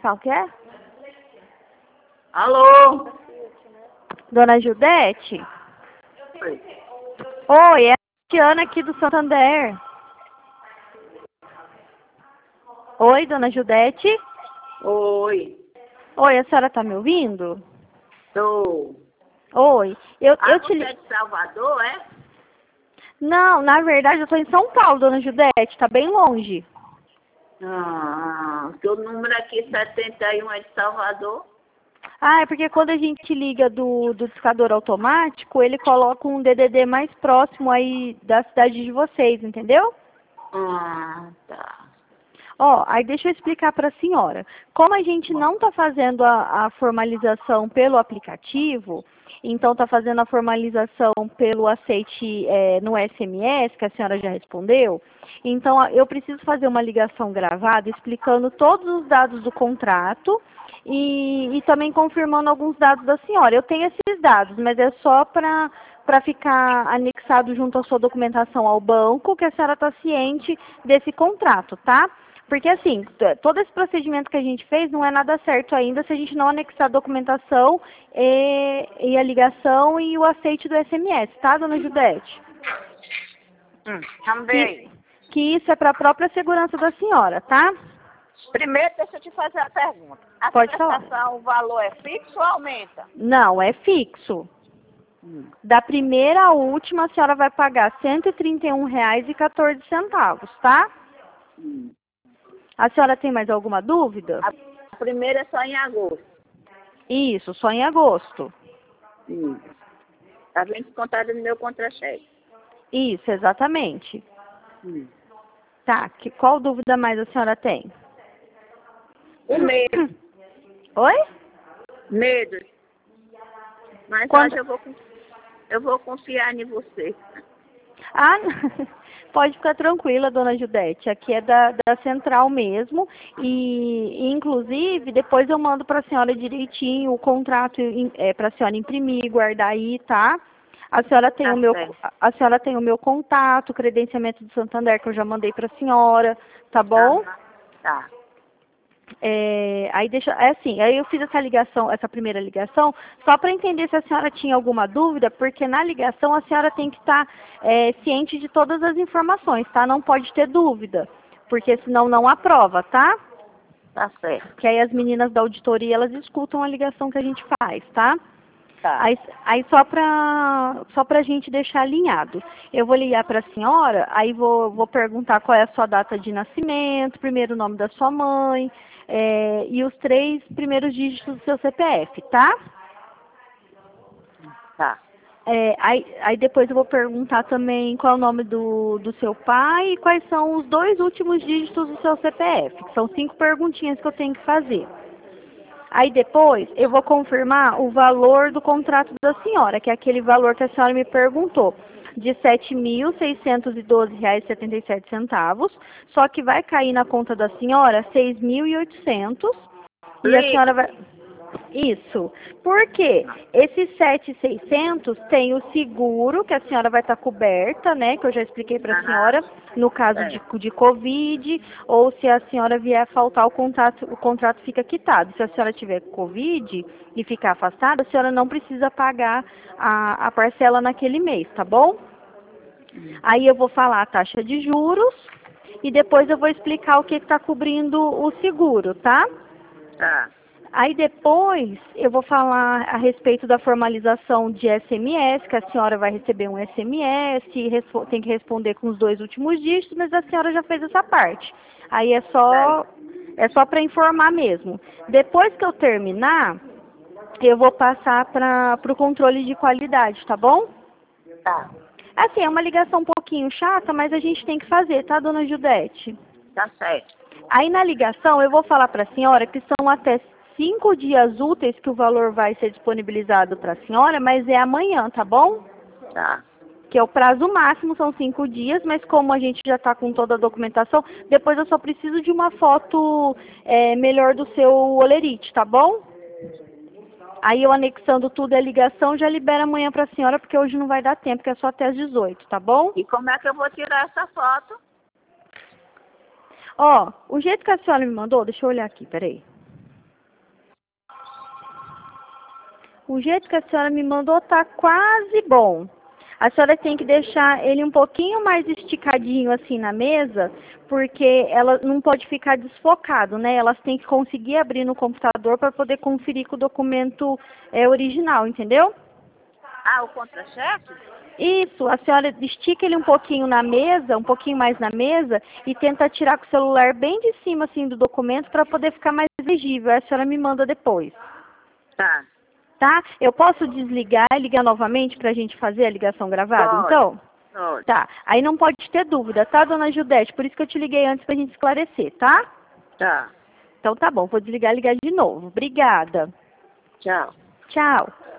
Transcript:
fala o que é? Alô? Dona Judete? Oi. Oi, é a Tiana aqui do Santander. Oi, Dona Judete? Oi. Oi, a senhora tá me ouvindo? Tô. Oi, eu te Você é li... de Salvador, é? Não, na verdade eu tô em São Paulo, Dona Judete, tá bem longe. Seu número aqui 71 é de Salvador. Ah, é porque quando a gente liga do discador automático, ele coloca um DDD mais próximo aí da cidade de vocês, entendeu? Tá. Ó, aí deixa eu explicar para a senhora. Como a gente não está fazendo a formalização pelo aplicativo, então está fazendo a formalização pelo aceite no SMS, que a senhora já respondeu, então eu preciso fazer uma ligação gravada explicando todos os dados do contrato e também confirmando alguns dados da senhora. Eu tenho esses dados, mas é só para ficar anexado junto à sua documentação ao banco, que a senhora está ciente desse contrato, tá? Porque, assim, todo esse procedimento que a gente fez não é nada certo ainda se a gente não anexar a documentação e a ligação e o aceite do SMS, tá, Dona Judete? Também. Que isso é para a própria segurança da senhora, tá? Primeiro, deixa eu te fazer a pergunta. A Pode falar. prestação, o valor é fixo ou aumenta? Não, é fixo. Da primeira à última, a senhora vai pagar R$ 131,14, tá? A senhora tem mais alguma dúvida? A primeira é só em agosto. Isso, só em agosto. Tá bem descontado no meu contra-cheque. Isso, exatamente. Tá, qual dúvida mais a senhora tem? O medo. Oi? Medo. Mas Quando... hoje eu vou confiar em você. Ah, pode ficar tranquila, Dona Judete. Aqui é da central mesmo. E inclusive, depois eu mando para a senhora direitinho o contrato para a senhora imprimir, guardar aí, tá? A senhora tem Tá o meu, certo. a senhora tem o meu contato, o credenciamento do Santander que eu já mandei para a senhora, tá bom? Tá. Aí aí eu fiz essa ligação, essa primeira ligação, só para entender se a senhora tinha alguma dúvida, porque na ligação a senhora tem que estar ciente de todas as informações, tá? Não pode ter dúvida, porque senão não aprova, tá? Tá certo. Que aí as meninas da auditoria, elas escutam a ligação que a gente faz, tá? Tá. Aí só pra gente deixar alinhado. Eu vou ligar para a senhora, aí vou perguntar qual é a sua data de nascimento, primeiro nome da sua mãe, e os 3 primeiros dígitos do seu CPF, tá? Tá. Aí depois eu vou perguntar também qual é o nome do seu pai e quais são os 2 últimos dígitos do seu CPF, que são 5 perguntinhas que eu tenho que fazer. Aí depois eu vou confirmar o valor do contrato da senhora, que é aquele valor que a senhora me perguntou, de R$ 7.612,77, só que vai cair na conta da senhora R$ 6.800 e a senhora vai... Isso. Por quê? Esses 7.600 tem o seguro, que a senhora vai estar coberta, né? Que eu já expliquei para a senhora, no caso de Covid, ou se a senhora vier faltar o contrato fica quitado. Se a senhora tiver Covid e ficar afastada, a senhora não precisa pagar a parcela naquele mês, tá bom? Aí eu vou falar a taxa de juros e depois eu vou explicar o que está cobrindo o seguro, tá? Tá. Aí depois eu vou falar a respeito da formalização de SMS, que a senhora vai receber um SMS, tem que responder com os 2 últimos dígitos, mas a senhora já fez essa parte. Aí é só para informar mesmo. Depois que eu terminar, eu vou passar para o controle de qualidade, tá bom? Tá. Assim, é uma ligação um pouquinho chata, mas a gente tem que fazer, tá, Dona Judete? Tá certo. Aí na ligação eu vou falar para a senhora que são até 5 dias úteis que o valor vai ser disponibilizado para a senhora, mas é amanhã, tá bom? Tá. Que é o prazo máximo, são 5 dias, mas como a gente já está com toda a documentação, depois eu só preciso de uma foto melhor do seu olerite, tá bom? Aí eu anexando tudo a ligação já libera amanhã para a senhora, porque hoje não vai dar tempo, que é só até as 18, tá bom? E como é que eu vou tirar essa foto? Ó, o jeito que a senhora me mandou, deixa eu olhar aqui, peraí. O jeito que a senhora me mandou tá quase bom. A senhora tem que deixar ele um pouquinho mais esticadinho assim na mesa, porque ela não pode ficar desfocado, né? Elas têm que conseguir abrir no computador para poder conferir que o documento é original, entendeu? Ah, o contra-cheque? Isso, a senhora estica ele um pouquinho na mesa, um pouquinho mais na mesa, e tenta tirar com o celular bem de cima assim do documento para poder ficar mais legível. Aí a senhora me manda depois. Tá. Tá? Eu posso desligar e ligar novamente para a gente fazer a ligação gravada, Pode. então? Pode. Tá. Aí não pode ter dúvida, tá, dona Judete? Por isso que eu te liguei antes para a gente esclarecer, tá? Tá. Então tá bom, vou desligar e ligar de novo. Obrigada. Tchau. Tchau.